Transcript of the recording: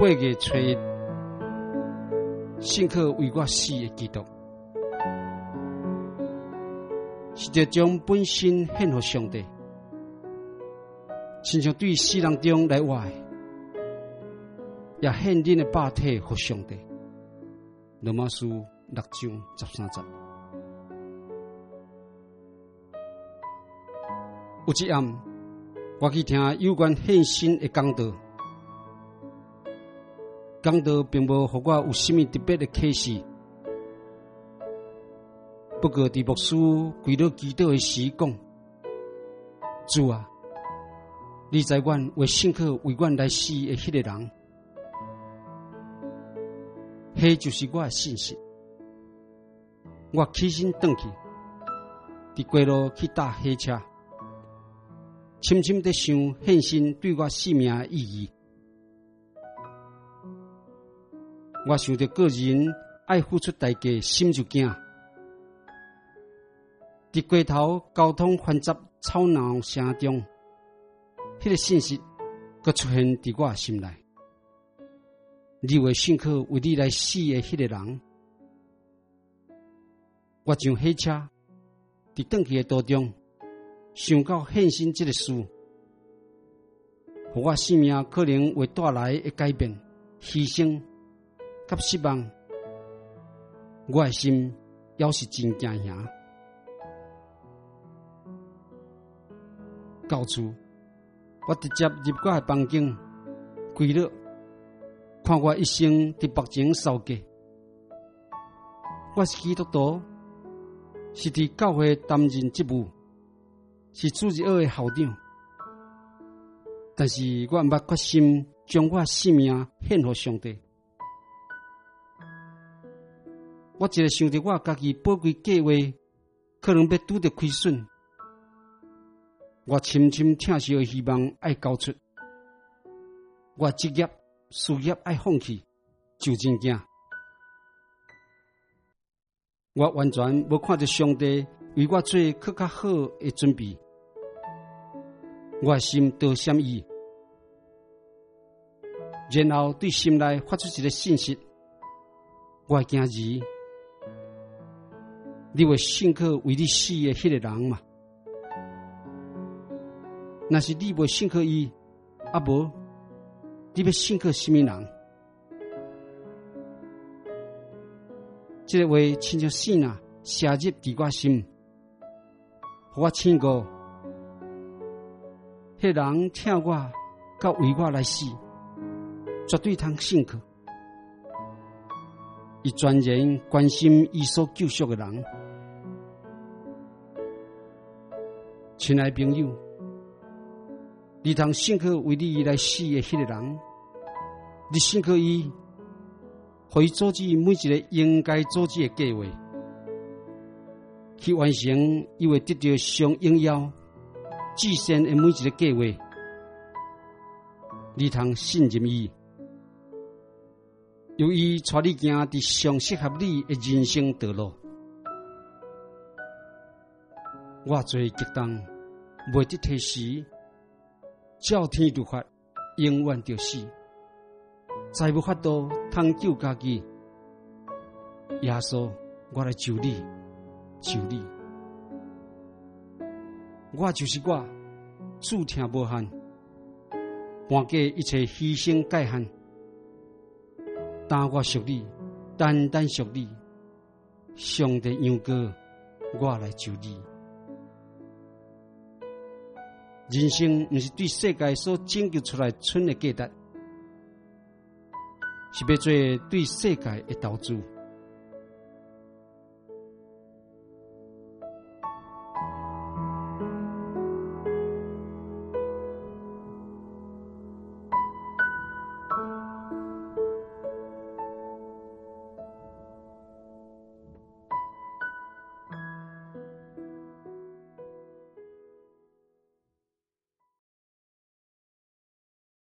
8月初一，信靠为我死的基督，是着将本身献给上帝，亲像对死人中来活的，也献恁的肉体给上帝。罗马书6章13节。有一暗，我去听有关献身的讲道，讲道并无给我有甚么特别的启示。不过，伫牧师跪倒祈祷的时讲：“主啊，你知阮为信靠为阮来死的迄个人。”迄就是我的信息。我起身转去，伫街路去搭火车，深深地想献身对我生命的意义。我想到个人爱付出代价，心就惊。伫街头交通繁杂吵闹声中，迄个信息佫出现伫我心内。你为信靠为你来死的迄个人，我上火车，伫转去的途中，想到献身这个事，互我生命可能会带来的改变、牺牲、甲失望，我的心也是真惊吓。到厝，我直接入我的房间，跪落。看我一生伫目前受过，我是基督徒，是伫教会担任职务，是主日学的校长。但是我毋捌决心将我生命献给上帝。我一直想着我家己宝贵计划可能要拄着亏损，我深深痛惜的希望爱交出，我职业。事业爱放弃，就真惊。我完全无看到上帝为我做更较好的准备。我的心多闪伊，然后对心内发出一个信息：我惊儿，你为信靠为你死的迄个人嘛？若是你未信靠伊，啊无？你要信靠什么人？这个话亲像线啊，射入伫我心，互我醒过。迄人听我，甲为我来死，绝对通信靠。伊全然关心伊所救赎的人。亲爱朋友，你通信靠为你来死的迄个人。你信靠伊，互伊组织每一个应该组织的计划，去完成伊会得到上应要、至善的每一个计划。你通信任伊，由伊带你行伫上适合你的人生道路。我做激动，未得体时，照天律法，永远着死。再无法度通救家己，耶稣，我来求你，求你，我就是我，注听无限，半价一切牺牲界限，但我属你，单单属你，上帝羊羔，我来求你。人生不是对世界所拯救出来存的价值。是要做对世界的投资。